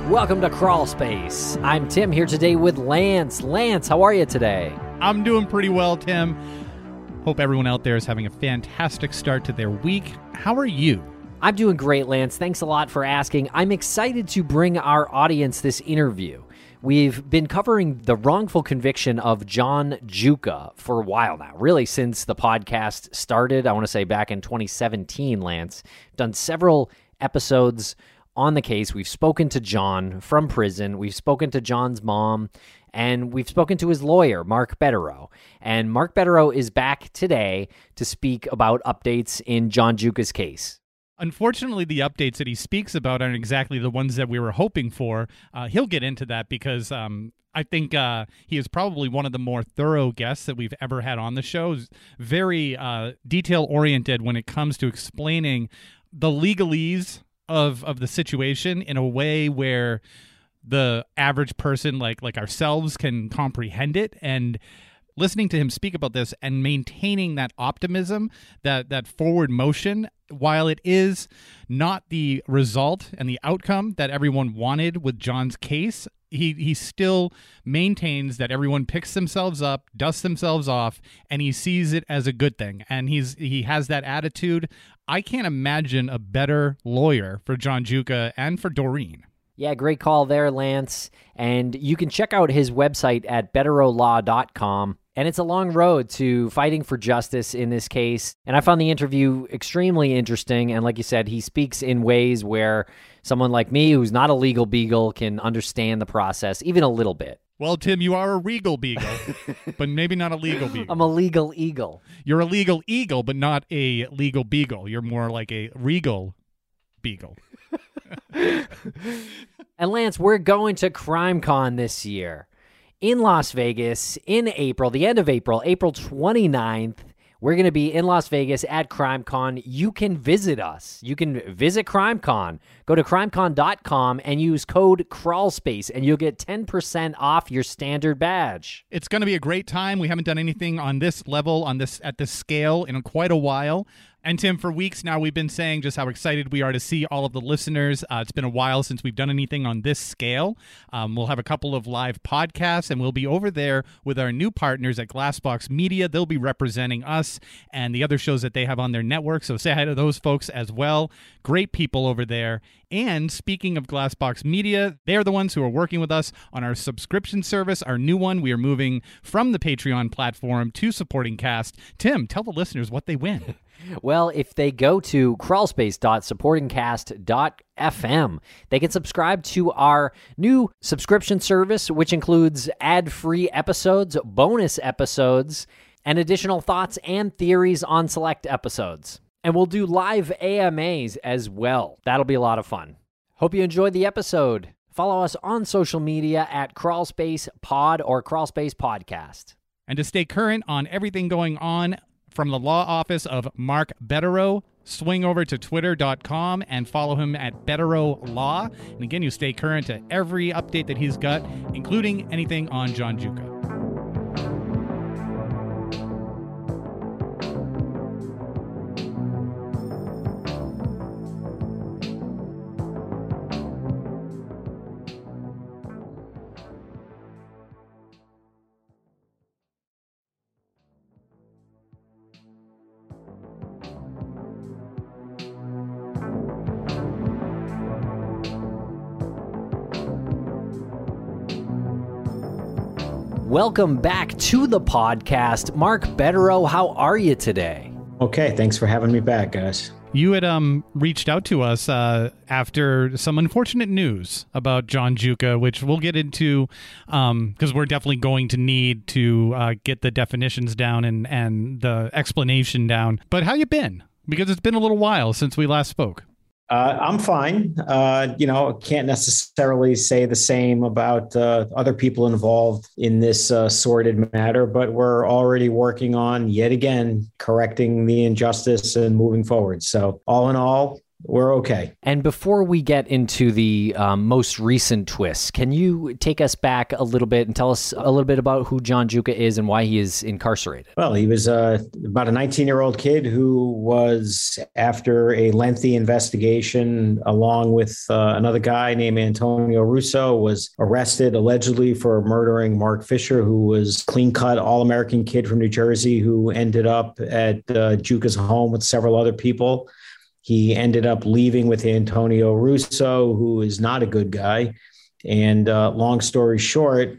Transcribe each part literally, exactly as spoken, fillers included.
Welcome to Crawl Space. I'm Tim here today with Lance. Lance, how are you today? I'm doing pretty well, Tim. Hope everyone out there is having a fantastic start to their week. How are you? I'm doing great, Lance. Thanks a lot for asking. I'm excited to bring our audience this interview. We've been covering the wrongful conviction of John Giuca for a while now, really since the podcast started, I want to say back in twenty seventeen, Lance. Done several episodes on the case. We've spoken to John from prison. We've spoken to John's mom, and we've spoken to his lawyer, Mark Betterow. And Mark Betterow is back today to speak about updates in John Giuca's case. Unfortunately, the updates that he speaks about aren't exactly the ones that we were hoping for. Uh, he'll get into that because um, I think uh, he is probably one of the more thorough guests that we've ever had on the show. He's very uh, detail-oriented when it comes to explaining the legalese of of the situation in a way where the average person like like ourselves can comprehend it. And listening to him speak about this and maintaining that optimism, that that forward motion, while it is not the result and the outcome that everyone wanted with John's case, he he still maintains that everyone picks themselves up, dusts themselves off, and he sees it as a good thing. And he's he has that attitude. I can't imagine a better lawyer for John Giuca and for Doreen. Yeah, great call there, Lance. And you can check out his website at betterow law dot com. And it's a long road to fighting for justice in this case. And I found the interview extremely interesting. And like you said, he speaks in ways where someone like me, who's not a legal beagle, can understand the process, even a little bit. Well, Tim, you are a regal beagle, but maybe not a legal beagle. I'm a legal eagle. You're a legal eagle, but not a legal beagle. You're more like a regal beagle. And Lance, we're going to CrimeCon this year in Las Vegas in April, the end of April, April twenty-ninth. We're going to be in Las Vegas at CrimeCon. You can visit us. You can visit CrimeCon. Go to crimecon dot com and use code CRAWLSPACE, and you'll get ten percent off your standard badge. It's going to be a great time. We haven't done anything on this level, on this at this scale in quite a while. And Tim, for weeks now, we've been saying just how excited we are to see all of the listeners. Uh, it's been a while since we've done anything on this scale. Um, we'll have a couple of live podcasts, and we'll be over there with our new partners at Glassbox Media. They'll be representing us and the other shows that they have on their network. So say hi to those folks as well. Great people over there. And speaking of Glassbox Media, they're the ones who are working with us on our subscription service, our new one. We are moving from the Patreon platform to Supporting Cast. Tim, tell the listeners what they win. Well, if they go to crawlspace dot supporting cast dot f m, they can subscribe to our new subscription service, which includes ad-free episodes, bonus episodes, and additional thoughts and theories on select episodes. And we'll do live A M As as well. That'll be a lot of fun. Hope you enjoyed the episode. Follow us on social media at Crawlspace Pod or Crawlspace Podcast. And to stay current on everything going on from the law office of Mark Betterow, swing over to twitter dot com and follow him at Betterow Law. And again, you stay current to every update that he's got, including anything on John Giuca. Welcome back to the podcast. Mark Betterow, how are you today? Okay, thanks for having me back, guys. You had um reached out to us uh, after some unfortunate news about John Giuca, which we'll get into um, because we're definitely going to need to uh, get the definitions down and, and the explanation down. But how you been? Because it's been a little while since we last spoke. Uh, I'm fine. Uh, you know, can't necessarily say the same about uh, other people involved in this uh, sordid matter, but we're already working on, yet again, correcting the injustice and moving forward. So all in all, we're okay. And before we get into the um, most recent twists, can you take us back a little bit and tell us a little bit about who John Giuca is and why he is incarcerated? Well, he was uh, about a nineteen-year-old kid who was, after a lengthy investigation, along with uh, another guy named Antonio Russo, was arrested allegedly for murdering Mark Fisher, who was clean-cut All-American kid from New Jersey who ended up at uh, Giuca's home with several other people. He ended up leaving with Antonio Russo, who is not a good guy. And uh, long story short,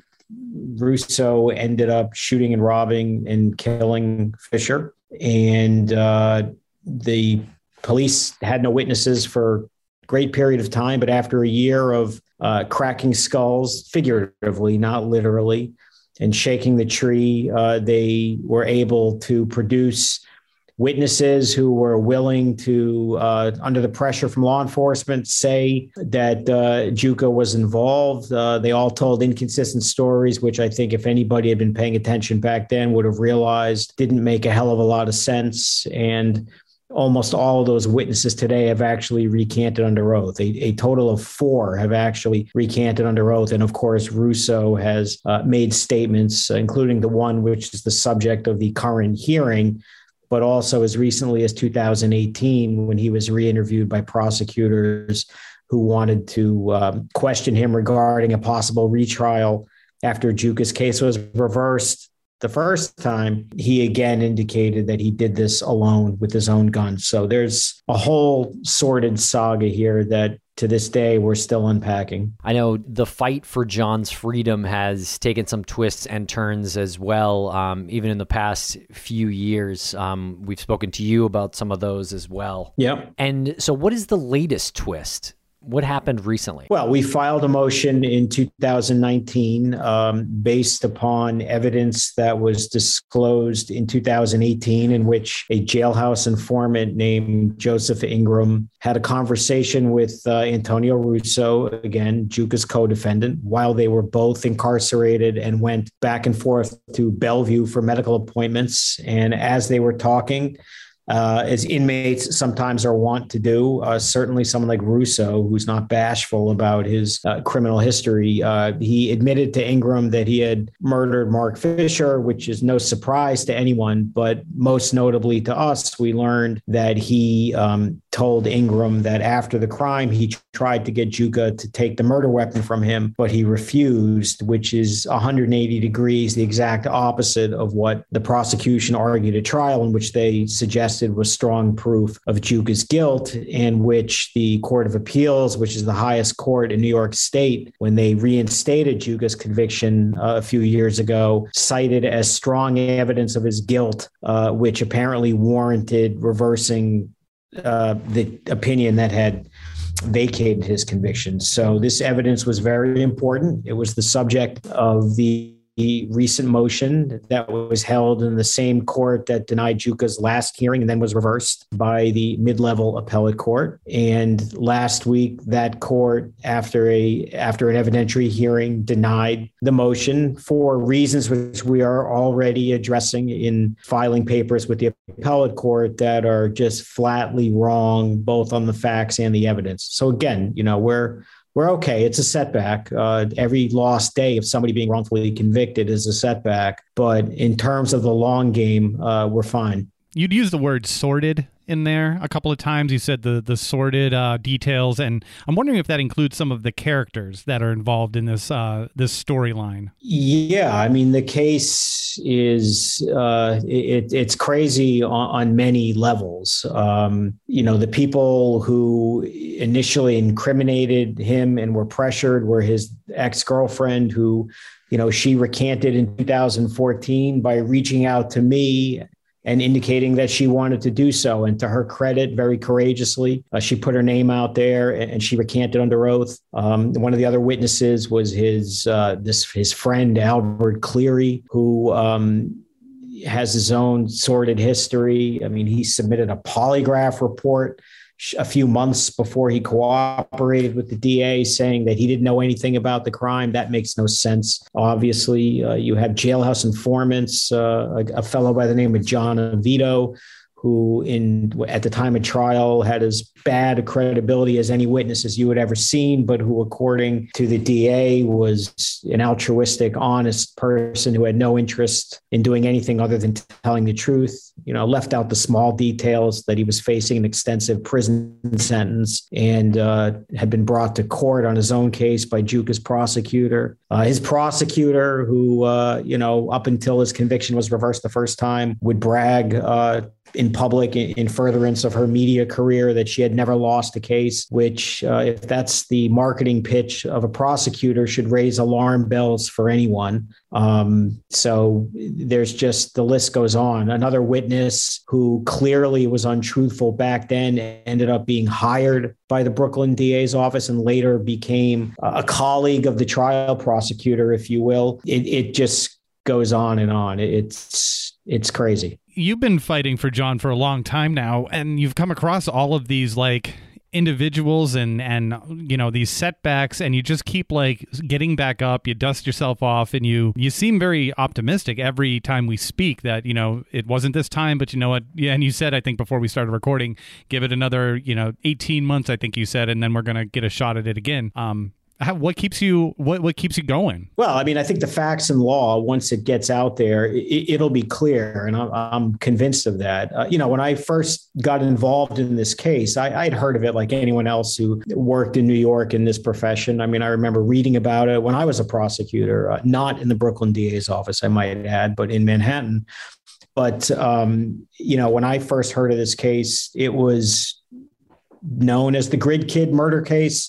Russo ended up shooting and robbing and killing Fisher. And uh, the police had no witnesses for a great period of time. But after a year of uh, cracking skulls, figuratively, not literally, and shaking the tree, uh, they were able to produce witnesses who were willing to, uh, under the pressure from law enforcement, say that uh, Giuca was involved. Uh, they all told inconsistent stories, which I think if anybody had been paying attention back then would have realized didn't make a hell of a lot of sense. And almost all of those witnesses today have actually recanted under oath. A, a total of four have actually recanted under oath. And of course, Russo has uh, made statements, uh, including the one which is the subject of the current hearing, but also as recently as two thousand eighteen, when he was re-interviewed by prosecutors who wanted to um, question him regarding a possible retrial after Giuca's case was reversed the first time. He again indicated that he did this alone with his own gun. So there's a whole sordid saga here that to this day we're still unpacking. I know the fight for John's freedom has taken some twists and turns as well. Um, even in the past few years, um, we've spoken to you about some of those as well. Yep. And so what is the latest twist? What happened recently? Well, we filed a motion in two thousand nineteen um, based upon evidence that was disclosed in two thousand eighteen, in which a jailhouse informant named Joseph Ingram had a conversation with uh, Antonio Russo, again, Giuca's co-defendant, while they were both incarcerated and went back and forth to Bellevue for medical appointments. And as they were talking, Uh, as inmates sometimes are wont to do. Uh, certainly someone like Russo, who's not bashful about his uh, criminal history, uh, he admitted to Ingram that he had murdered Mark Fisher, which is no surprise to anyone. But most notably to us, we learned that he um, told Ingram that after the crime, he tried to get Giuca to take the murder weapon from him, but he refused, which is one hundred eighty degrees, the exact opposite of what the prosecution argued at trial, in which they suggested was strong proof of Giuca's guilt, and which the Court of Appeals, which is the highest court in New York State, when they reinstated Giuca's conviction uh, a few years ago, cited as strong evidence of his guilt, uh, which apparently warranted reversing uh, the opinion that had vacated his conviction. So this evidence was very important. It was the subject of the The recent motion that was held in the same court that denied Giuca's last hearing and then was reversed by the mid-level appellate court. And last week, that court, after a after an evidentiary hearing, denied the motion for reasons which we are already addressing in filing papers with the appellate court that are just flatly wrong, both on the facts and the evidence. So again, you know, we're We're okay. It's a setback. Uh, every lost day of somebody being wrongfully convicted is a setback. But in terms of the long game, uh, we're fine. You'd use the word sordid in there a couple of times. You said the the sordid uh, details, and I'm wondering if that includes some of the characters that are involved in this uh, this storyline. Yeah, I mean the case is uh, it, it's crazy on, on many levels. Um, you know, the people who initially incriminated him and were pressured were his ex-girlfriend, who, you know, she recanted in two thousand fourteen by reaching out to me and indicating that she wanted to do so. And to her credit, very courageously, uh, she put her name out there and, and she recanted under oath. Um, one of the other witnesses was his uh, this his friend, Albert Cleary, who um, has his own sordid history. I mean, he submitted a polygraph report a few months before he cooperated with the D A, saying that he didn't know anything about the crime. That makes no sense. Obviously, uh, you have jailhouse informants, uh, a, a fellow by the name of John Avito, who in at the time of trial had as bad credibility as any witnesses you had ever seen, but who, according to the D A, was an altruistic, honest person who had no interest in doing anything other than telling the truth, you know, left out the small details that he was facing an extensive prison sentence and uh, had been brought to court on his own case by Juca's prosecutor. Uh, his prosecutor, who, uh, you know, up until his conviction was reversed the first time, would brag uh, in public in furtherance of her media career that she had never lost a case, which uh, if that's the marketing pitch of a prosecutor should raise alarm bells for anyone. Um, so there's just, the list goes on. Another witness who clearly was untruthful back then ended up being hired by the Brooklyn D A's office and later became a colleague of the trial prosecutor, if you will. It, it just goes on and on. It's, it's crazy. You've been fighting for John for a long time now, and you've come across all of these like individuals and, and, you know, these setbacks, and you just keep like getting back up, you dust yourself off, and you, you seem very optimistic every time we speak that, you know, it wasn't this time, but you know what? Yeah. And you said, I think before we started recording, give it another, you know, eighteen months, I think you said, and then we're going to get a shot at it again. Um, How, what keeps you what what keeps you going? Well, I mean, I think the facts and law, once it gets out there, it, it'll be clear. And I'm, I'm convinced of that. Uh, you know, when I first got involved in this case, I, I'd heard of it like anyone else who worked in New York in this profession. I mean, I remember reading about it when I was a prosecutor, uh, not in the Brooklyn D A's office, I might add, but in Manhattan. But, um, you know, when I first heard of this case, it was known as the Grid Kid murder case.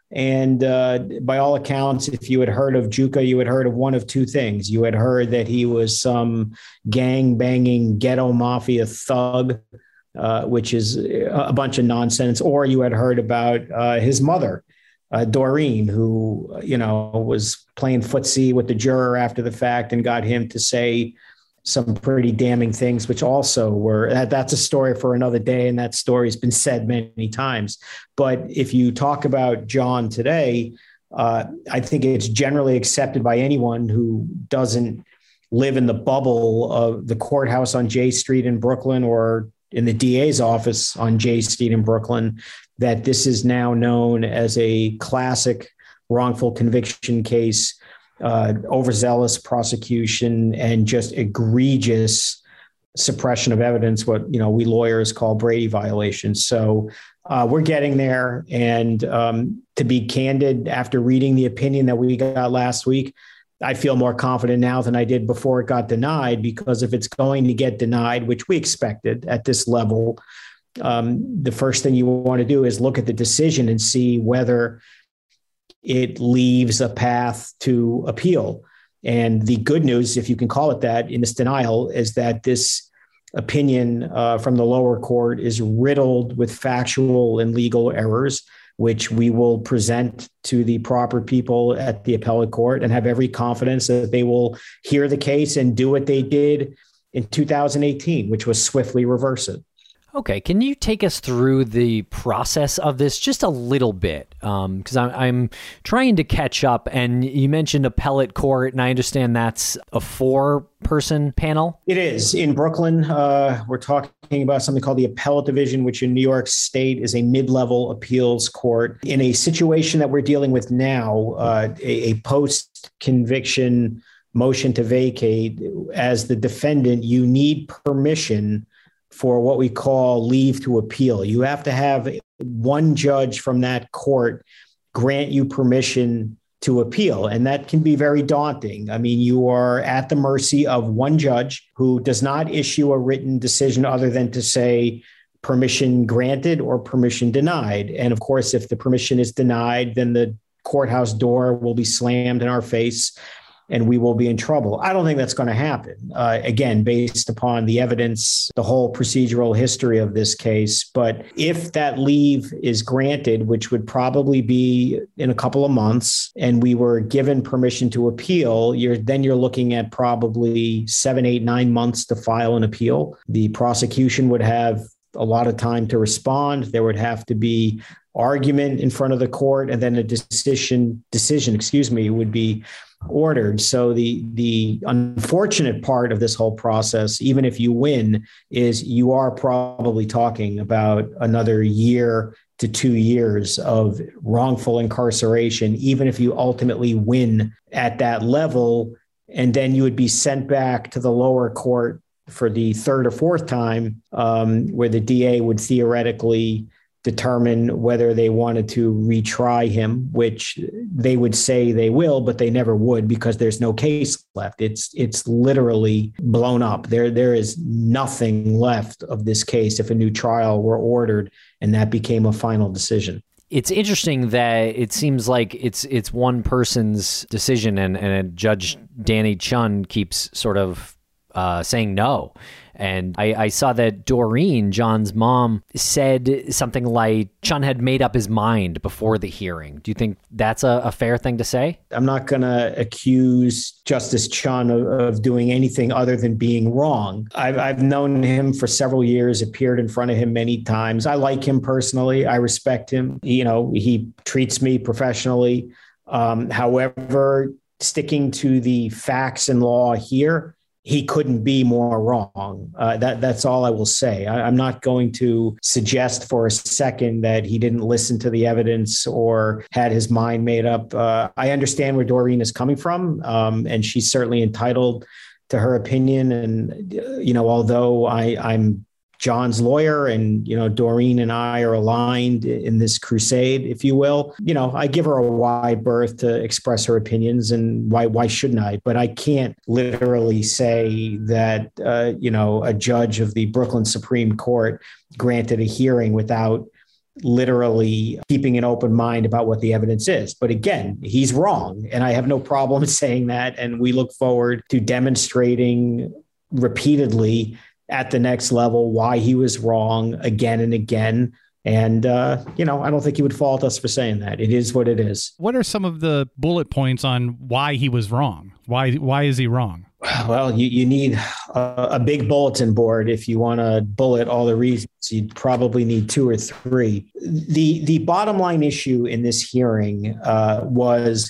And uh, by all accounts, if you had heard of Juca, you had heard of one of two things. You had heard that he was some gang-banging ghetto mafia thug, uh, which is a bunch of nonsense, or you had heard about uh, his mother, uh, Doreen, who, you know, was playing footsie with the juror after the fact and got him to say some pretty damning things, which also were, that, that's a story for another day. And that story's been said many times. But if you talk about John today, uh, I think it's generally accepted by anyone who doesn't live in the bubble of the courthouse on J Street in Brooklyn or in the D A's office on J Street in Brooklyn, that this is now known as a classic wrongful conviction case. Uh, overzealous prosecution and just egregious suppression of evidence, what, you know, we lawyers call Brady violations. So uh, we're getting there. And um, to be candid, after reading the opinion that we got last week, I feel more confident now than I did before it got denied, because if it's going to get denied, which we expected at this level, um, the first thing you want to do is look at the decision and see whether it leaves a path to appeal. And the good news, if you can call it that, in this denial is that this opinion uh, from the lower court is riddled with factual and legal errors, which we will present to the proper people at the appellate court and have every confidence that they will hear the case and do what they did in two thousand eighteen, which was swiftly reverse it. Okay, can you take us through the process of this just a little bit? Because um, I'm, I'm trying to catch up, and you mentioned appellate court, and I understand that's a four-person panel? It is. In Brooklyn, uh, we're talking about something called the Appellate Division, which in New York State is a mid-level appeals court. In a situation that we're dealing with now, uh, a, a post-conviction motion to vacate, as the defendant, you need permission for what we call leave to appeal. You have to have one judge from that court grant you permission to appeal. And that can be very daunting. I mean, you are at the mercy of one judge who does not issue a written decision other than to say permission granted or permission denied. And of course, if the permission is denied, then the courthouse door will be slammed in our face and we will be in trouble. I don't think that's going to happen, uh, again, based upon the evidence, the whole procedural history of this case. But if that leave is granted, which would probably be in a couple of months, and we were given permission to appeal, you're then you're looking at probably seven, eight, nine months to file an appeal. The prosecution would have a lot of time to respond. There would have to be argument in front of the court, and then a decision, decision, excuse me, would be ordered. So the the unfortunate part of this whole process, even if you win, is you are probably talking about another year to two years of wrongful incarceration, even if you ultimately win at that level. And then you would be sent back to the lower court for the third or fourth time, um, where the D A would theoretically determine whether they wanted to retry him, which they would say they will, but they never would because there's no case left. It's it's literally blown up. There there is nothing left of this case if a new trial were ordered and that became a final decision. It's interesting that it seems like it's it's one person's decision, and, and Judge Danny Chun keeps sort of uh, saying no. And I, I saw that Doreen, John's mom, said something like Chun had made up his mind before the hearing. Do you think that's a, a fair thing to say? I'm not going to accuse Justice Chun of, of doing anything other than being wrong. I've, I've known him for several years, appeared in front of him many times. I like him personally. I respect him. You know, he treats me professionally. Um, however, sticking to the facts and law here, he couldn't be more wrong. Uh, that that's all I will say. I, I'm not going to suggest for a second that he didn't listen to the evidence or had his mind made up. Uh, I understand where Doreen is coming from, um, and she's certainly entitled to her opinion. And, you know, although I, I'm John's lawyer and, you know, Doreen and I are aligned in this crusade, if you will, you know, I give her a wide berth to express her opinions, and why, why shouldn't I? But I can't literally say that, uh, you know, a judge of the Brooklyn Supreme Court granted a hearing without literally keeping an open mind about what the evidence is. But again, he's wrong. And I have no problem saying that. And we look forward to demonstrating repeatedly at the next level why he was wrong again and again. And, uh, you know, I don't think he would fault us for saying that. It is what it is. What are some of the bullet points on why he was wrong? Why why is he wrong? Well, you, you need a, a big bulletin board if you want to bullet all the reasons. You'd probably need two or three. The, the bottom line issue in this hearing uh, was,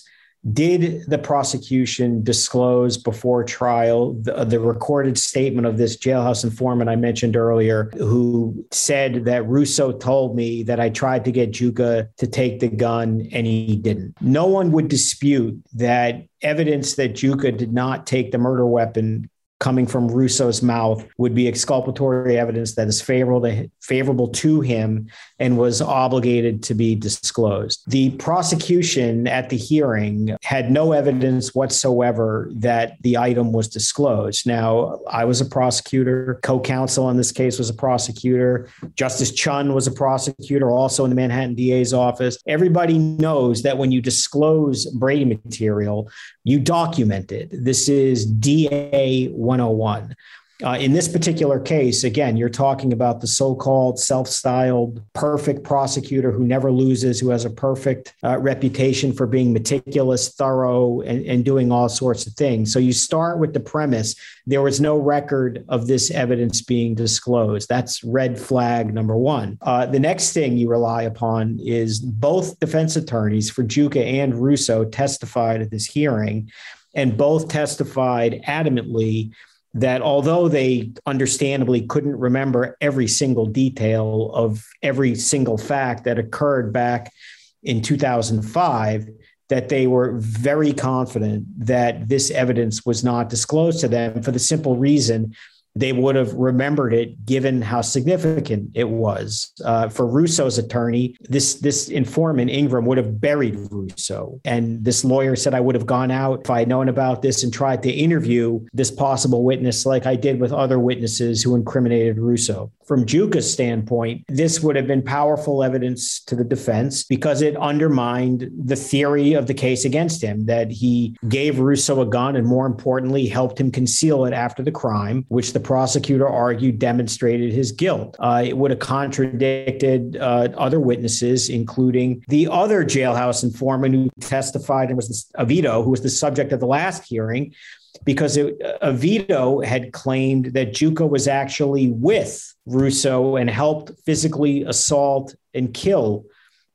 did the prosecution disclose before trial the, the recorded statement of this jailhouse informant I mentioned earlier, who said that Russo told me that I tried to get Juka to take the gun and he didn't? No one would dispute that evidence that Juka did not take the murder weapon coming from Russo's mouth would be exculpatory evidence that is favorable to, favorable to him and was obligated to be disclosed. The prosecution at the hearing had no evidence whatsoever that the item was disclosed. Now, I was a prosecutor. Co-counsel on this case was a prosecutor. Justice Chun was a prosecutor, also in the Manhattan D A's office. Everybody knows that when you disclose Brady material, you document it. This is D A one oh one. Uh, in this particular case, again, you're talking about the so-called self-styled perfect prosecutor who never loses, who has a perfect uh, reputation for being meticulous, thorough, and, and doing all sorts of things. So you start with the premise, there was no record of this evidence being disclosed. That's red flag number one. Uh, the next thing you rely upon is both defense attorneys for Juka and Russo testified at this hearing, and both testified adamantly that although they understandably couldn't remember every single detail of every single fact that occurred back in two thousand five, that they were very confident that this evidence was not disclosed to them for the simple reason they would have remembered it given how significant it was. Uh, for Russo's attorney, this, this informant, Ingram, would have buried Russo. And this lawyer said, I would have gone out if I had known about this and tried to interview this possible witness like I did with other witnesses who incriminated Russo. From Juka's standpoint, this would have been powerful evidence to the defense because it undermined the theory of the case against him, that he gave Russo a gun and, more importantly, helped him conceal it after the crime, which the prosecutor argued demonstrated his guilt. Uh, it would have contradicted uh, other witnesses, including the other jailhouse informant who testified and was this, Avito, who was the subject of the last hearing, because it, Avito had claimed that Juka was actually with Russo and helped physically assault and kill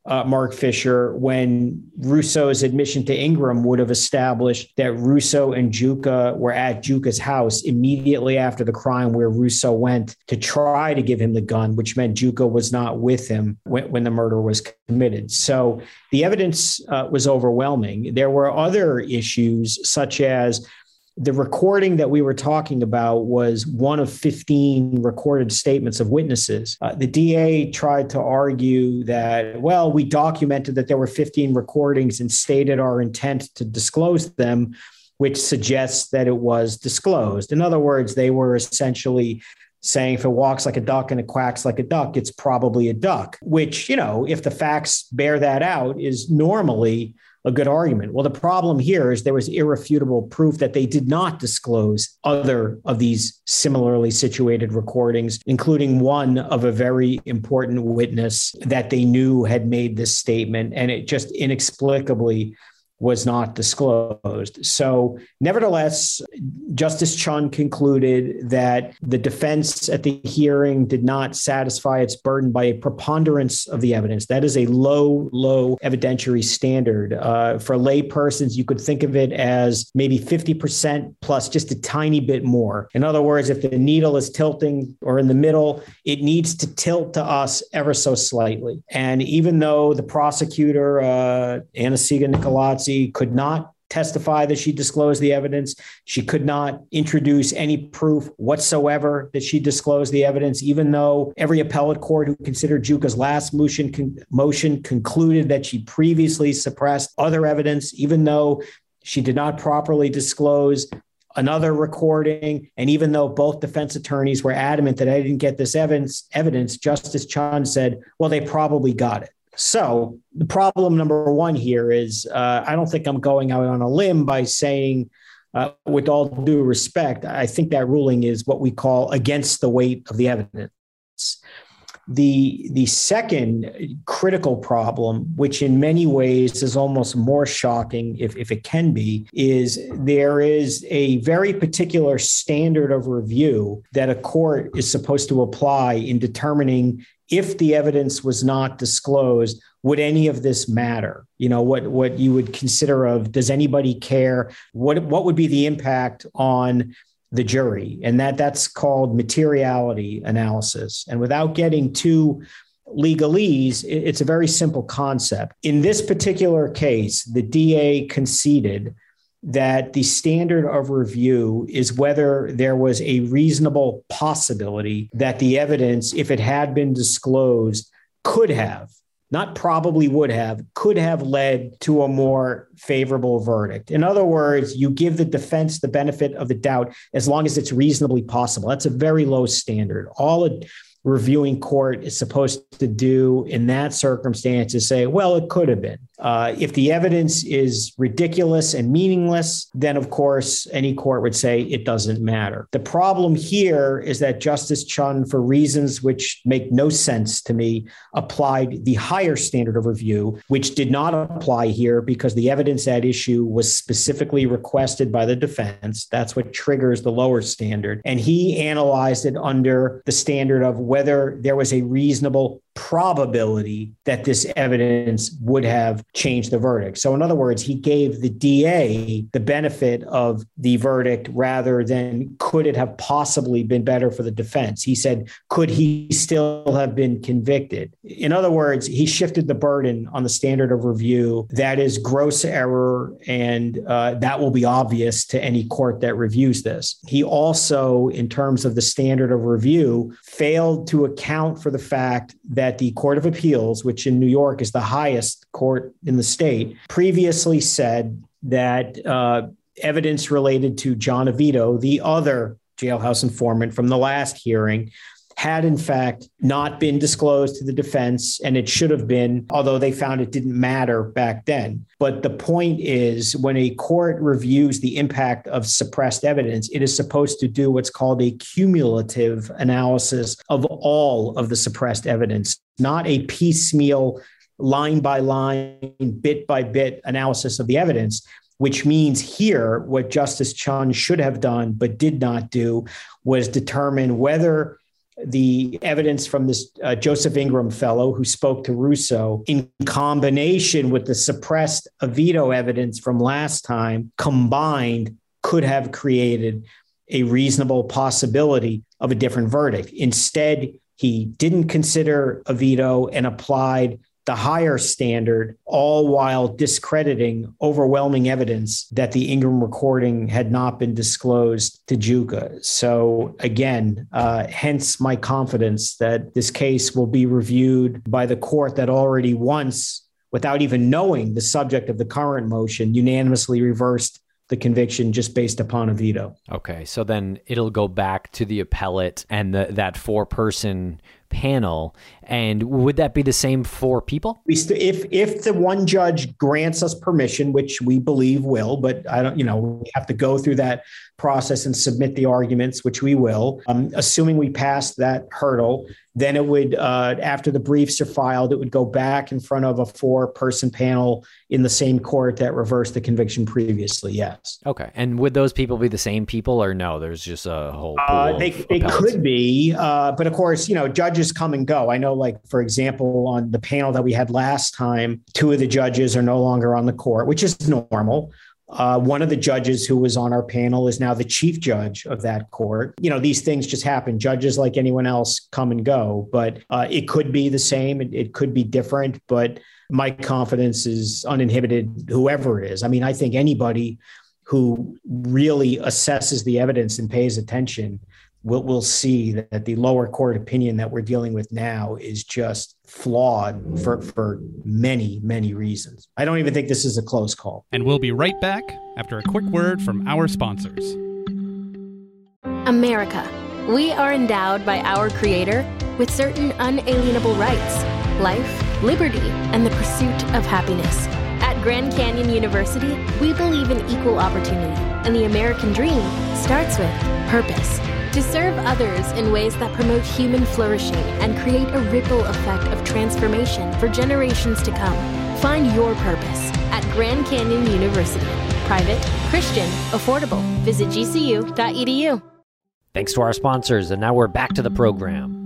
uh, Mark Fisher, when Russo's admission to Ingram would have established that Russo and Jucca were at Jucca's house immediately after the crime, where Russo went to try to give him the gun, which meant Jucca was not with him when, when the murder was committed. So the evidence uh, was overwhelming. There were other issues, such as the recording that we were talking about was one of fifteen recorded statements of witnesses. Uh, the D A tried to argue that, well, we documented that there were fifteen recordings and stated our intent to disclose them, which suggests that it was disclosed. In other words, they were essentially saying if it walks like a duck and it quacks like a duck, it's probably a duck, which, you know, if the facts bear that out, is normally a good argument. Well, the problem here is there was irrefutable proof that they did not disclose other of these similarly situated recordings, including one of a very important witness that they knew had made this statement, and it just inexplicably was not disclosed. So nevertheless, Justice Chun concluded that the defense at the hearing did not satisfy its burden by a preponderance of the evidence. That is a low, low evidentiary standard. Uh, for lay persons, you could think of it as maybe fifty percent plus just a tiny bit more. In other words, if the needle is tilting or in the middle, it needs to tilt to us ever so slightly. And even though the prosecutor, uh, Anna-Sigga Nicolazzi, could not testify that she disclosed the evidence, she could not introduce any proof whatsoever that she disclosed the evidence, even though every appellate court who considered Jucca's last motion, con- motion concluded that she previously suppressed other evidence, even though she did not properly disclose another recording. And even though both defense attorneys were adamant that I didn't get this evidence, evidence, Justice Chun said, well, they probably got it. So the problem number one here is uh, I don't think I'm going out on a limb by saying, uh, with all due respect, I think that ruling is what we call against the weight of the evidence. The, the second critical problem, which in many ways is almost more shocking, if, if it can be, is there is a very particular standard of review that a court is supposed to apply in determining if the evidence was not disclosed, would any of this matter? You know, what, what you would consider of, does anybody care? What, what would be the impact on the jury? And that that's called materiality analysis. And without getting too legalese, it's a very simple concept. In this particular case, the D A conceded that the standard of review is whether there was a reasonable possibility that the evidence, if it had been disclosed, could have, not probably would have, could have led to a more favorable verdict. In other words, you give the defense the benefit of the doubt as long as it's reasonably possible. That's a very low standard. All a reviewing court is supposed to do in that circumstance is say, well, it could have been. Uh, if the evidence is ridiculous and meaningless, then, of course, any court would say it doesn't matter. The problem here is that Justice Chun, for reasons which make no sense to me, applied the higher standard of review, which did not apply here because the evidence at issue was specifically requested by the defense. That's what triggers the lower standard. And he analyzed it under the standard of whether there was a reasonable probability that this evidence would have changed the verdict. So in other words, he gave the D A the benefit of the verdict rather than could it have possibly been better for the defense. He said, could he still have been convicted? In other words, he shifted the burden on the standard of review. That is gross error, and uh, that will be obvious to any court that reviews this. He also, in terms of the standard of review, failed to account for the fact that that the Court of Appeals, which in New York is the highest court in the state, previously said that uh, evidence related to John Avito, the other jailhouse informant from the last hearing, had in fact not been disclosed to the defense, and it should have been, although they found it didn't matter back then. But the point is, when a court reviews the impact of suppressed evidence, it is supposed to do what's called a cumulative analysis of all of the suppressed evidence, not a piecemeal, line by line, bit by bit analysis of the evidence. Which means here, what Justice Chun should have done but did not do was determine whether the evidence from this uh, Joseph Ingram fellow who spoke to Russo in combination with the suppressed veto evidence from last time combined could have created a reasonable possibility of a different verdict. Instead, he didn't consider a veto and applied the higher standard, all while discrediting overwhelming evidence that the Ingram recording had not been disclosed to Jucca. So again, uh, hence my confidence that this case will be reviewed by the court that already once, without even knowing the subject of the current motion, unanimously reversed the conviction just based upon a veto. Okay, so then it'll go back to the appellate and the, that four-person panel. And would that be the same four people? We st- if if the one judge grants us permission, which we believe will, but I don't, you know, we have to go through that process and submit the arguments, which we will. Um, assuming we pass that hurdle, then it would, uh, after the briefs are filed, it would go back in front of a four-person panel in the same court that reversed the conviction previously. Yes. Okay. And would those people be the same people, or no? There's just a whole pool uh, they of they appellates? could be, uh, but of course, you know, judges come and go. I know, like for example, on the panel that we had last time, two of the judges are no longer on the court, which is normal. Uh, one of the judges who was on our panel is now the chief judge of that court. You know, these things just happen. Judges, like anyone else, come and go, but uh, it could be the same. It, it could be different, but my confidence is uninhibited, whoever it is. I mean, I think anybody who really assesses the evidence and pays attention will will see that the lower court opinion that we're dealing with now is just flawed for, for many, many reasons. I don't even think this is a close call. And we'll be right back after a quick word from our sponsors. America. We are endowed by our Creator with certain unalienable rights: life, liberty, and the pursuit of happiness. At Grand Canyon University, we believe in equal opportunity, and the American dream starts with purpose. To serve others in ways that promote human flourishing and create a ripple effect of transformation for generations to come. Find your purpose at Grand Canyon University. Private, Christian, affordable. Visit G C U dot E D U. Thanks to our sponsors, and now we're back to the program.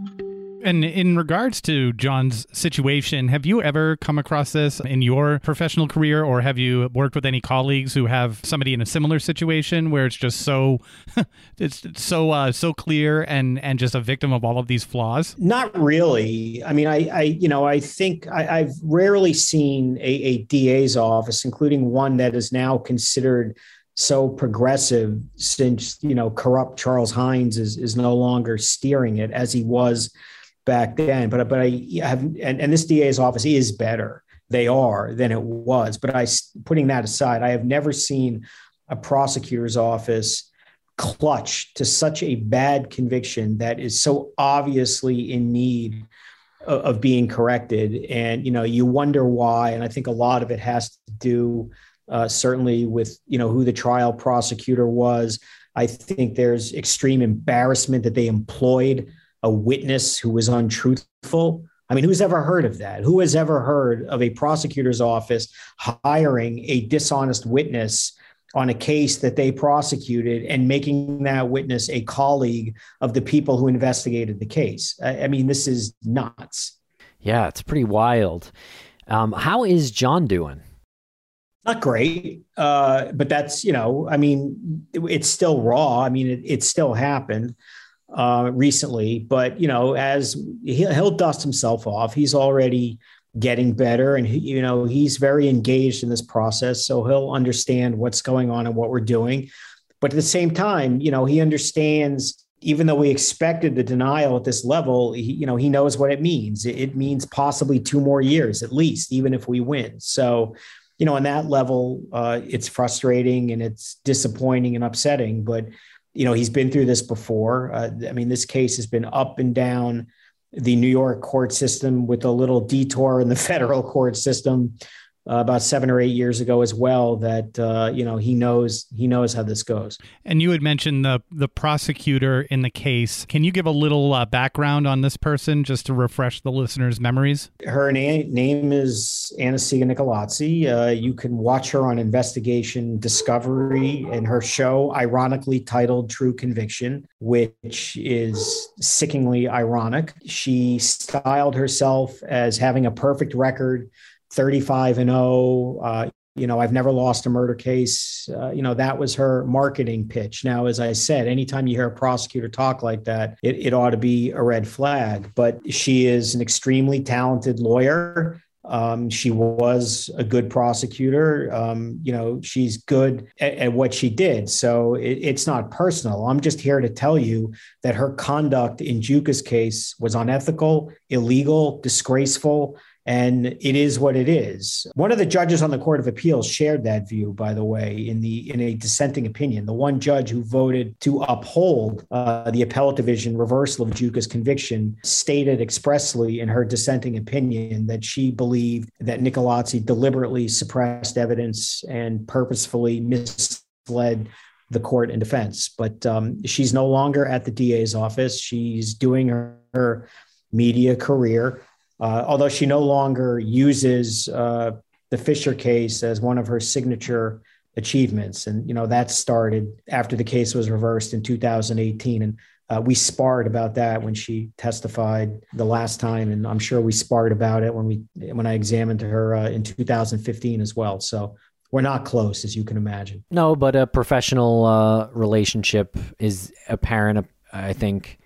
And in regards to John's situation, have you ever come across this in your professional career, or have you worked with any colleagues who have somebody in a similar situation where it's just so it's so uh, so clear and and just a victim of all of these flaws? Not really. I mean, I, I you know, I think I, I've rarely seen a, a D A's office, including one that is now considered so progressive since, you know, corrupt Charles Hines is is no longer steering it as he was back then. But but I have, and, and this D A's office is better. They are than it was. But I, putting that aside, I have never seen a prosecutor's office clutch to such a bad conviction that is so obviously in need of, of being corrected. And, you know, you wonder why. And I think a lot of it has to do uh, certainly with, you know, who the trial prosecutor was. I think there's extreme embarrassment that they employed a witness who was untruthful. I mean, who's ever heard of that? Who has ever heard of a prosecutor's office hiring a dishonest witness on a case that they prosecuted and making that witness a colleague of the people who investigated the case? I, I mean, this is nuts. Yeah, it's pretty wild. Um, how is John doing? Not great, uh, but that's, you know, I mean, it, it's still raw. I mean, it, it still happened. Uh, recently, but you know, as he'll, he'll dust himself off, he's already getting better, and he, you know, he's very engaged in this process, so he'll understand what's going on and what we're doing. But at the same time, you know, he understands, even though we expected the denial at this level, he, you know, he knows what it means. It, it means possibly two more years at least, even if we win. So, you know, on that level, uh, it's frustrating and it's disappointing and upsetting, but you know, he's been through this before. Uh, I mean, this case has been up and down the New York court system with a little detour in the federal court system uh, about seven or eight years ago as well, that, uh, you know, he knows he knows how this goes. And you had mentioned the the prosecutor in the case. Can you give a little uh, background on this person just to refresh the listeners' memories? Her na- name is Anastasia Nicolazzi. Uh, you can watch her on Investigation Discovery and her show, ironically titled True Conviction, which is sickeningly ironic. She styled herself as having a perfect record, thirty-five and oh, uh, you know, I've never lost a murder case. Uh, you know, that was her marketing pitch. Now, as I said, anytime you hear a prosecutor talk like that, it, it ought to be a red flag. But she is an extremely talented lawyer. Um, she was a good prosecutor. Um, you know, she's good at, at what she did. So it, it's not personal. I'm just here to tell you that her conduct in Juka's case was unethical, illegal, disgraceful, and it is what it is. One of the judges on the Court of Appeals shared that view, by the way, in the in a dissenting opinion. The one judge who voted to uphold uh, the appellate division reversal of Juka's conviction stated expressly in her dissenting opinion that she believed that Nicolazzi deliberately suppressed evidence and purposefully misled the court and defense. But um, she's no longer at the D A's office. She's doing her, her media career. Uh, although she no longer uses uh, the Fisher case as one of her signature achievements. And, you know, that started after the case was reversed in two thousand eighteen. And uh, we sparred about that when she testified the last time. And I'm sure we sparred about it when we when I examined her uh, in two thousand fifteen as well. So we're not close, as you can imagine. No, but a professional uh, relationship is apparent, I think.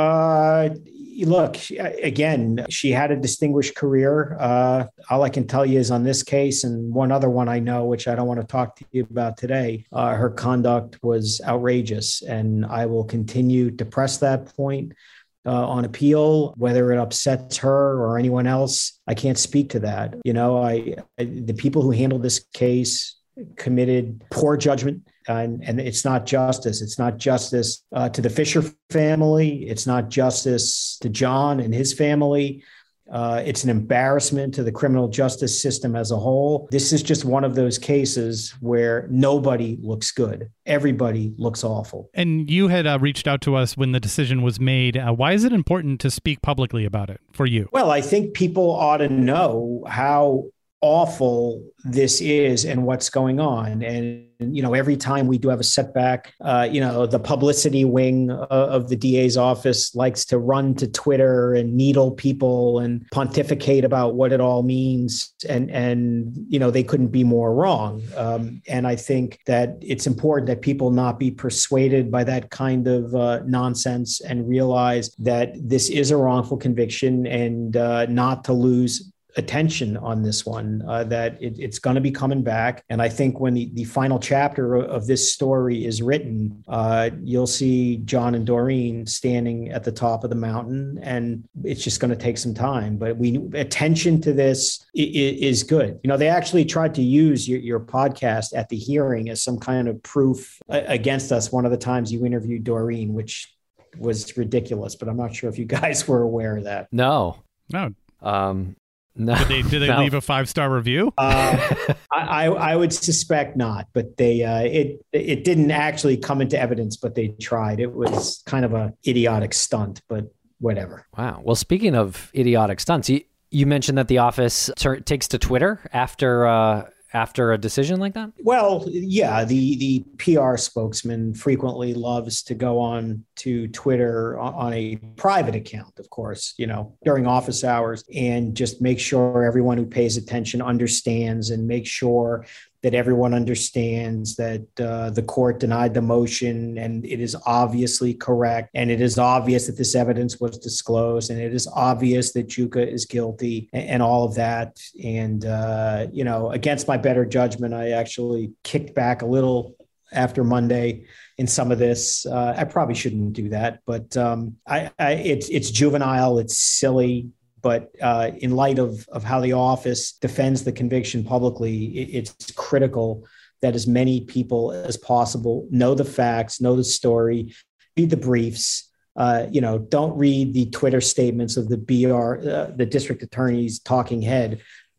Uh, look, again, she had a distinguished career. Uh, all I can tell you is on this case and one other one I know, which I don't want to talk to you about today, uh, her conduct was outrageous. And I will continue to press that point uh, on appeal, whether it upsets her or anyone else. I can't speak to that. You know, I, I the people who handled this case committed poor judgment. And, and it's not justice. It's not justice uh, to the Fisher family. It's not justice to John and his family. Uh, it's an embarrassment to the criminal justice system as a whole. This is just one of those cases where nobody looks good. Everybody looks awful. And you had uh, reached out to us when the decision was made. Uh, why is it important to speak publicly about it for you? Well, I think people ought to know how awful this is and what's going on. And, you know, every time we do have a setback, uh, you know, the publicity wing uh, of the D A's office likes to run to Twitter and needle people and pontificate about what it all means. And, and you know, they couldn't be more wrong. Um, and I think that it's important that people not be persuaded by that kind of uh, nonsense and realize that this is a wrongful conviction and uh, not to lose attention on this one, uh, that it, it's going to be coming back. And I think when the, the final chapter of this story is written, uh, you'll see John and Doreen standing at the top of the mountain, and it's just going to take some time. But we attention to this is good. You know, they actually tried to use your, your podcast at the hearing as some kind of proof against us one of the times you interviewed Doreen, which was ridiculous. But I'm not sure if you guys were aware of that. No. No. Um, No, did they, did they no. leave a five-star review? uh, I, I would suspect not, but they uh, it it didn't actually come into evidence, but they tried. It was kind of a idiotic stunt, but whatever. Wow. Well, speaking of idiotic stunts, you, you mentioned that the office ter- takes to Twitter after uh, after a decision like that? Well, yeah, the the P R spokesman frequently loves to go on to Twitter on a private account, of course, you know, during office hours, and just make sure everyone who pays attention understands and make sure that everyone understands that uh, the court denied the motion and it is obviously correct. And it is obvious that this evidence was disclosed and it is obvious that Juka is guilty and, and all of that. And, uh, you know, against my better judgment, I actually kicked back a little after Monday in some of this. Uh, I probably shouldn't do that, but um, I, I, it's, it's juvenile, it's silly. But uh, in light of, of how the office defends the conviction publicly, it, it's critical that as many people as possible know the facts, know the story, read the briefs. Uh, you know, don't read the Twitter statements of the B R, uh, the district attorney's talking head.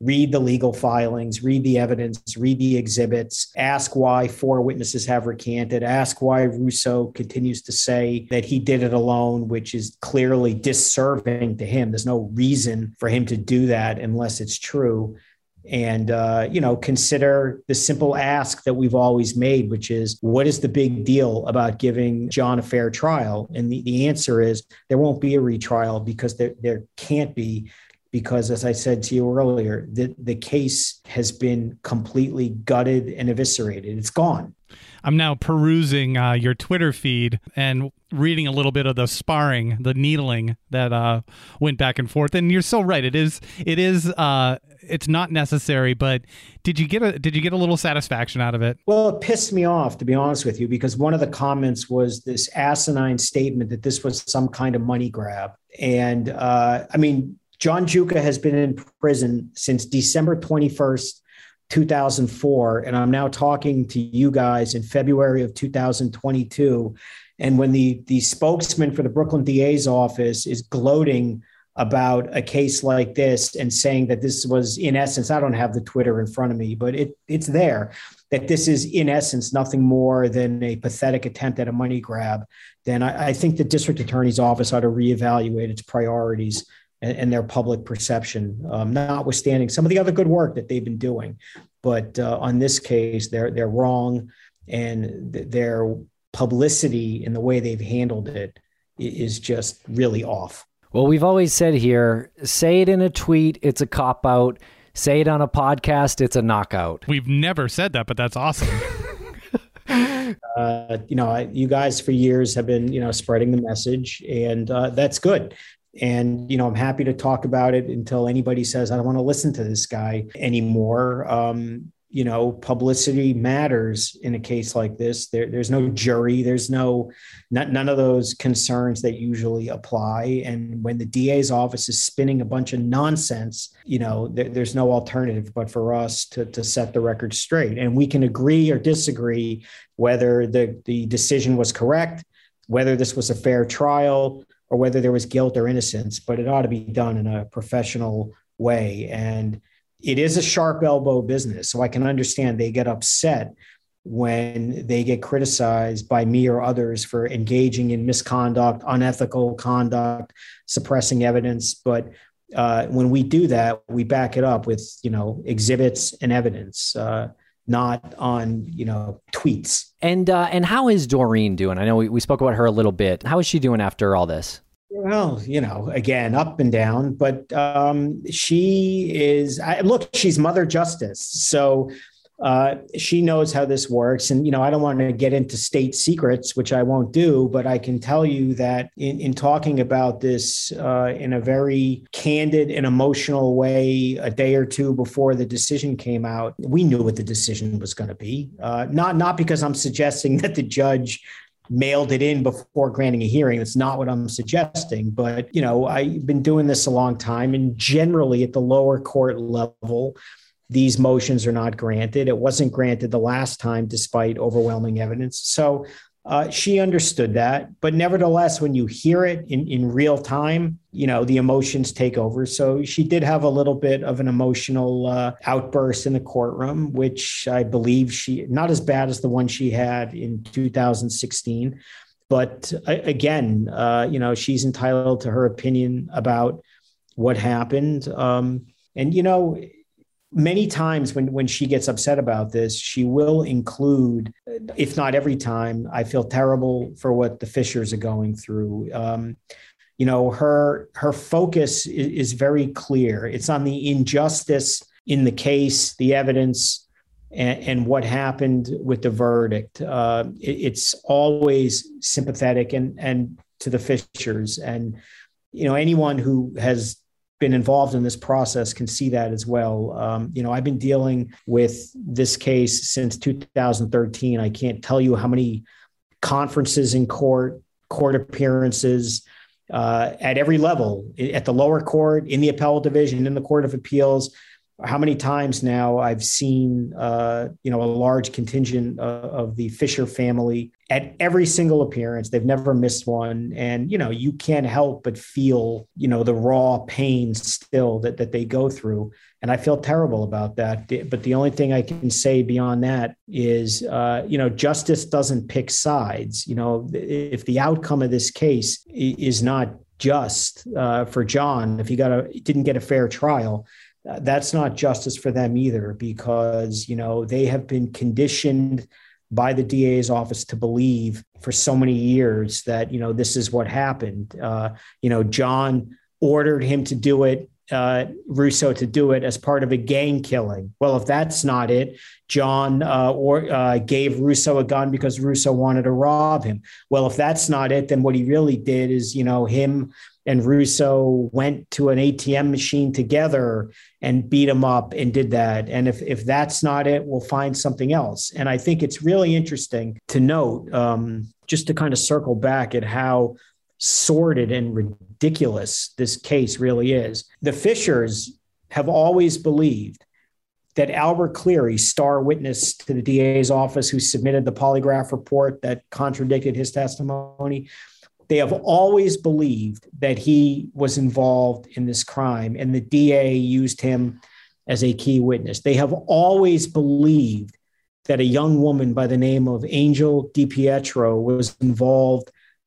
read the legal filings, read the evidence, read the exhibits, ask why four witnesses have recanted, ask why Russo continues to say that he did it alone, which is clearly disserving to him. There's no reason for him to do that unless it's true. And, uh, you know, consider the simple ask that we've always made, which is, what is the big deal about giving John a fair trial? And the, the answer is there won't be a retrial, because there, there can't be, because, as I said to you earlier, the, the case has been completely gutted and eviscerated. It's gone. I'm now perusing uh, your Twitter feed and reading a little bit of the sparring, the needling that uh, went back and forth. And you're so right. It is, it is, uh, it's not necessary, but did you get a, did you get a little satisfaction out of it? Well, it pissed me off, to be honest with you, because one of the comments was this asinine statement that this was some kind of money grab. And uh, I mean, John Giuca has been in prison since December twenty-first, two thousand four. And I'm now talking to you guys in February of two thousand twenty-two. And when the, the spokesman for the Brooklyn D A's office is gloating about a case like this and saying that this was, in essence, I don't have the Twitter in front of me, but it it's there, that this is in essence nothing more than a pathetic attempt at a money grab, then I, I think the district attorney's office ought to reevaluate its priorities and, and their public perception, um, notwithstanding some of the other good work that they've been doing. But uh, on this case, they're they're wrong, and th- their publicity in the way they've handled it is just really off. Well, we've always said here, say it in a tweet, it's a cop-out. Say it on a podcast, it's a knockout. We've never said that, but that's awesome. uh, you know, I, you guys for years have been, you know, spreading the message, and uh, that's good. And, you know, I'm happy to talk about it until anybody says, I don't want to listen to this guy anymore. Um, you know, publicity matters in a case like this. There, there's no jury. There's no, not, none of those concerns that usually apply. And when the D A's office is spinning a bunch of nonsense, you know, there, there's no alternative but for us to, to set the record straight. And we can agree or disagree whether the, the decision was correct, whether this was a fair trial, or whether there was guilt or innocence, but it ought to be done in a professional way. And it is a sharp elbow business, so I can understand they get upset when they get criticized by me or others for engaging in misconduct, unethical conduct, suppressing evidence. But uh, when we do that, we back it up with, you know, exhibits and evidence, uh, not on, you know, tweets. And uh, and how is Doreen doing? I know we, we spoke about her a little bit. How is she doing after all this? Well, you know, again, up and down, but um, she is, I, look, she's Mother Justice. So uh, she knows how this works. And, you know, I don't want to get into state secrets, which I won't do, but I can tell you that in, in talking about this uh, in a very candid and emotional way, a day or two before the decision came out, we knew what the decision was going to be. Uh, not, not because I'm suggesting that the judge mailed it in before granting a hearing. That's not what I'm suggesting. But, you know, I've been doing this a long time, and generally at the lower court level, these motions are not granted. It wasn't granted the last time, despite overwhelming evidence. So uh, she understood that. But nevertheless, when you hear it in, in real time, you know, the emotions take over. So she did have a little bit of an emotional uh, outburst in the courtroom, which I believe she, not as bad as the one she had in two thousand sixteen. But uh, again, uh, you know, she's entitled to her opinion about what happened. Um, and, you know, many times when, when she gets upset about this, she will include, if not every time, I feel terrible for what the Fishers are going through. Um, you know, her her focus is, is very clear. It's on the injustice in the case, the evidence, and, and what happened with the verdict. Uh, it, it's always sympathetic and and to the Fishers. And, you know, anyone who has been involved in this process can see that as well. Um, you know, I've been dealing with this case since two thousand thirteen. I can't tell you how many conferences in court, court appearances uh, at every level, at the lower court, in the appellate division, in the Court of Appeals. how many times now I've seen, uh, you know, a large contingent of, of the Fisher family at every single appearance. They've never missed one. And, you know, you can't help but feel, you know, the raw pain still that, that they go through. And I feel terrible about that. But the only thing I can say beyond that is, uh, you know, justice doesn't pick sides. You know, if the outcome of this case is not just uh, for John, if he got a didn't get a fair trial, uh, that's not justice for them either, because, you know, they have been conditioned by the D A's office to believe for so many years that, you know, this is what happened. Uh, you know, John ordered him to do it, uh, Russo to do it as part of a gang killing. Well, if that's not it, John uh, or uh, gave Russo a gun because Russo wanted to rob him. Well, if that's not it, then what he really did is, you know, him and Russo went to an A T M machine together and beat him up and did that. And if, if that's not it, we'll find something else. And I think it's really interesting to note, um, just to kind of circle back at how sordid and ridiculous this case really is. The Fishers have always believed that Albert Cleary, star witness to the D A's office who submitted the polygraph report that contradicted his testimony, they have always believed that he was involved in this crime, and the D A used him as a key witness. They have always believed that a young woman by the name of Angel DiPietro was involved,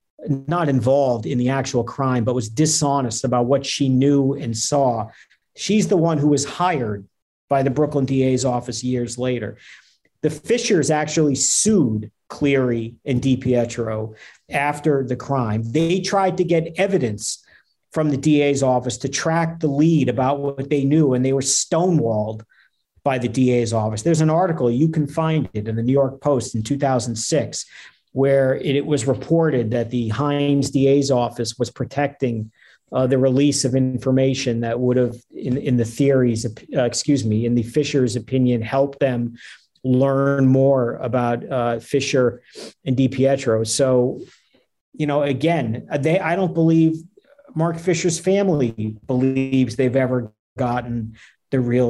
not involved in the actual crime, but was dishonest about what she knew and saw. She's the one who was hired by the Brooklyn D A's office years later. The Fishers actually sued Cleary and DiPietro after the crime. They tried to get evidence from the D A's office to track the lead about what they knew, and they were stonewalled by the D A's office. There's an article, you can find it in the New York Post in two thousand six, where it, it was reported that the Hines D A's office was protecting uh, the release of information that would have, in, in the theories, uh, excuse me, in the Fisher's opinion, helped them learn more about uh, Fisher and DiPietro. So, you know, again, they I don't believe Mark Fisher's family believes they've ever gotten the real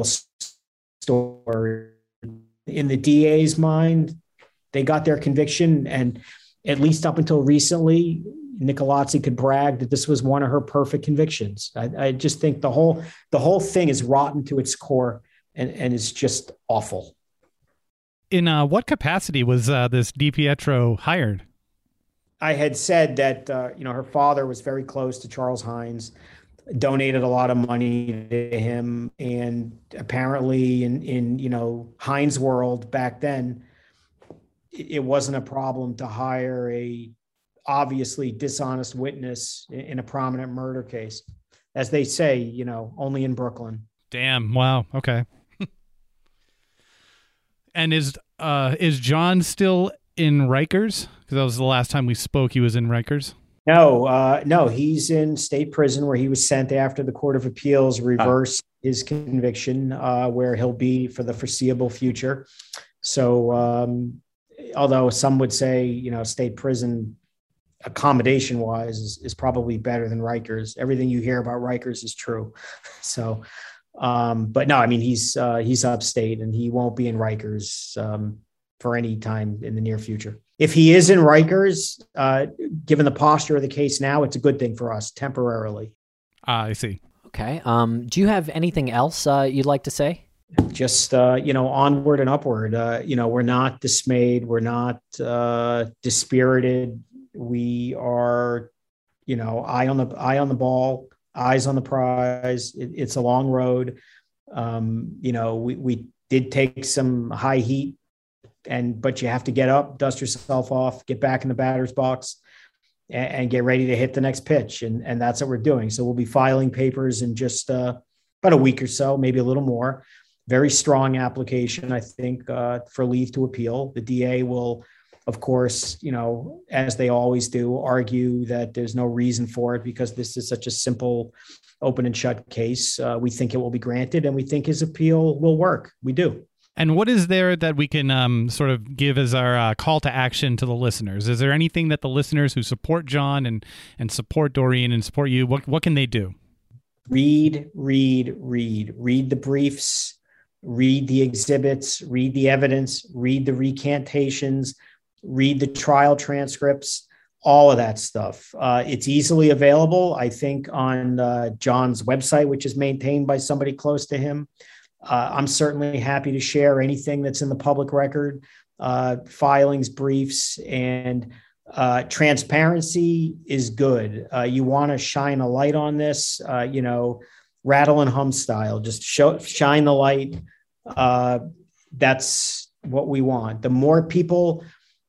story. In the D A's mind, they got their conviction, and at least up until recently, Nicolosi could brag that this was one of her perfect convictions. I, I just think the whole the whole thing is rotten to its core, and, and is just awful. In uh, what capacity was uh, this DiPietro hired? I had said that, uh, you know, her father was very close to Charles Hines, donated a lot of money to him. And apparently in, in, you know, Hines' world back then, it wasn't a problem to hire a obviously dishonest witness in a prominent murder case. As they say, you know, only in Brooklyn. Damn. Wow. Okay. And is uh, is John still in Rikers? Because that was the last time we spoke. He was in Rikers. No, uh, no, he's in state prison where he was sent after the Court of Appeals reversed oh. his conviction, uh, where he'll be for the foreseeable future. So, um, although some would say, you know, state prison accommodation wise is, is probably better than Rikers. Everything you hear about Rikers is true. So. Um, but no, I mean, he's uh, he's upstate, and he won't be in Rikers um, for any time in the near future. If he is in Rikers, uh, given the posture of the case now, it's a good thing for us temporarily. Ah, I see. Okay. Um, do you have anything else uh, you'd like to say? Just, uh, you know, onward and upward. Uh, you know, we're not dismayed. We're not uh, dispirited. We are, you know, eye on the eye on the ball. Eyes on the prize. It, it's a long road. Um, you know, we, we did take some high heat, and but you have to get up, dust yourself off, get back in the batter's box, and, and get ready to hit the next pitch. And, and that's what we're doing. So we'll be filing papers in just uh, about a week or so, maybe a little more. Very strong application, I think, uh, for leave to appeal. The D A will, of course, you know, as they always do, argue that there's no reason for it because this is such a simple open and shut case. Uh, we think it will be granted, and we think his appeal will work. We do. And what is there that we can um, sort of give as our uh, call to action to the listeners? Is there anything that the listeners who support John and, and support Doreen and support you, what what can they do? Read, read, read. Read the briefs. read the exhibits, read the evidence, read the recantations, read the trial transcripts, all of that stuff. Uh, it's easily available, I think, on uh, John's website, which is maintained by somebody close to him. Uh, I'm certainly happy to share anything that's in the public record, uh, filings, briefs, and uh, transparency is good. Uh, you want to shine a light on this, uh, you know, rattle and hum style, just show, shine the light. Uh, that's what we want. The more people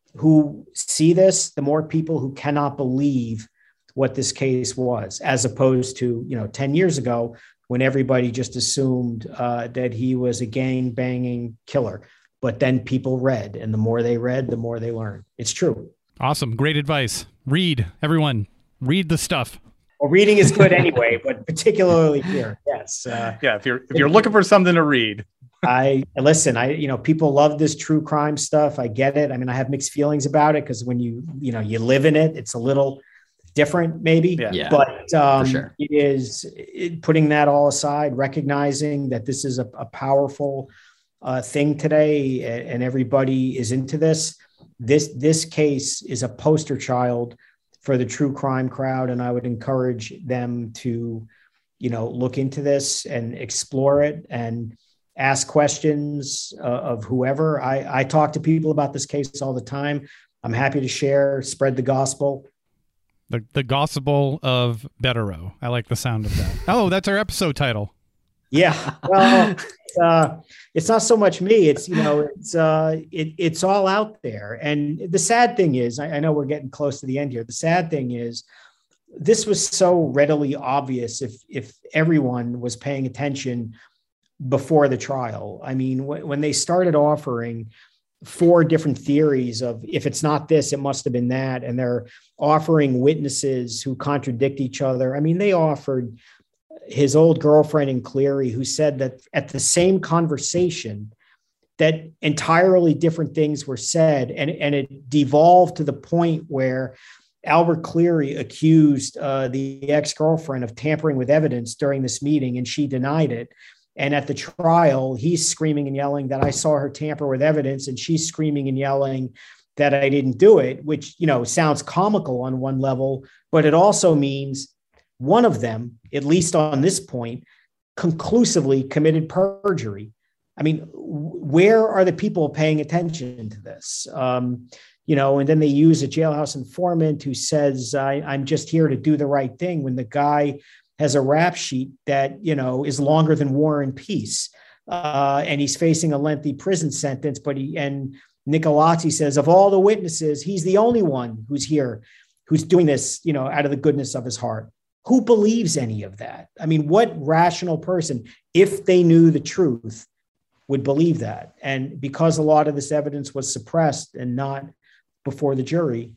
who see this, the more people who cannot believe what this case was, as opposed to, you know, ten years ago, when everybody just assumed uh, that he was a gang banging killer. But then people read, and the more they read, the more they learned. It's true. Awesome. Great advice. Read, everyone. Read the stuff. Well, reading is good anyway, but particularly here. Yes. Uh, yeah. If you're if you're looking for something to read, I listen. I you know people love this true crime stuff. I get it. I mean, I have mixed feelings about it because when you you know you live in it, it's a little different, maybe. Yeah. Yeah, but um, for sure. it is it, putting that all aside, recognizing that this is a, a powerful uh, thing today, and, and everybody is into this. This this case is a poster child for the true crime crowd, and I would encourage them to, you know, look into this and explore it and ask questions uh, of whoever. I, I talk to people about this case all the time. I'm happy to share, spread the gospel. The the gospel of Betterow. I like the sound of that. Oh, that's our episode title. Yeah. Well, uh, it's not so much me. It's, you know, it's uh, it, it's all out there. And the sad thing is, I, I know we're getting close to the end here. The sad thing is, this was so readily obvious if if everyone was paying attention before the trial. I mean, w- when they started offering four different theories of if it's not this, it must have been that, and they're offering witnesses who contradict each other. I mean, they offered his old girlfriend in Cleary, who said that at the same conversation that entirely different things were said, and, and it devolved to the point where Albert Cleary accused uh, the ex-girlfriend of tampering with evidence during this meeting, and she denied it. And at the trial, he's screaming and yelling that I saw her tamper with evidence, and she's screaming and yelling that I didn't do it, which, you know, sounds comical on one level, but it also means one of them, at least on this point, conclusively committed perjury. I mean, where are the people paying attention to this? Um, you know, and then they use a jailhouse informant who says, I, I'm just here to do the right thing, when the guy has a rap sheet that, you know, is longer than War and Peace. Uh, and he's facing a lengthy prison sentence, but he, and Nicolazzi says, of all the witnesses, he's the only one who's here, who's doing this, you know, out of the goodness of his heart. Who believes any of that? I mean, what rational person, if they knew the truth, would believe that? And because a lot of this evidence was suppressed and not before the jury,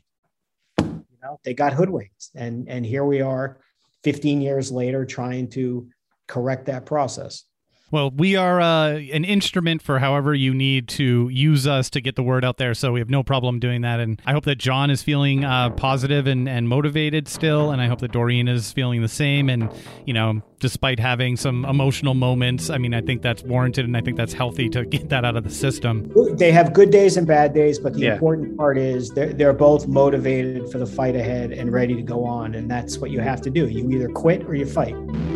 you know, they got hoodwinked. And, and here we are fifteen years later trying to correct that process. Well, we are uh, an instrument for however you need to use us to get the word out there, so we have no problem doing that. And I hope that John is feeling uh, positive and, and motivated still, and I hope that Doreen is feeling the same. And, you know, despite having some emotional moments, I mean, I think that's warranted, and I think that's healthy to get that out of the system. They have good days and bad days, but the Yeah. important part is they're, they're both motivated for the fight ahead and ready to go on. And that's what you have to do. You either quit or you fight.